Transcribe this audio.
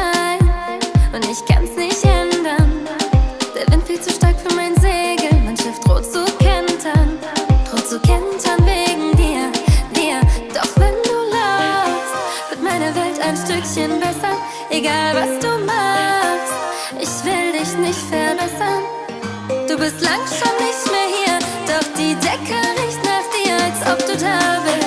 sein und ich kann's nicht ändern. Der Wind viel zu stark für mein Segel, mein Schiff droht zu kentern. Droht zu kentern wegen dir, dir. Doch wenn du lachst, wird meine Welt ein Stückchen besser. Egal was du machst, ich will dich nicht verbessern. Du bist lang schon nicht mehr hier, doch die Decke riecht nach dir, als ob du da bist.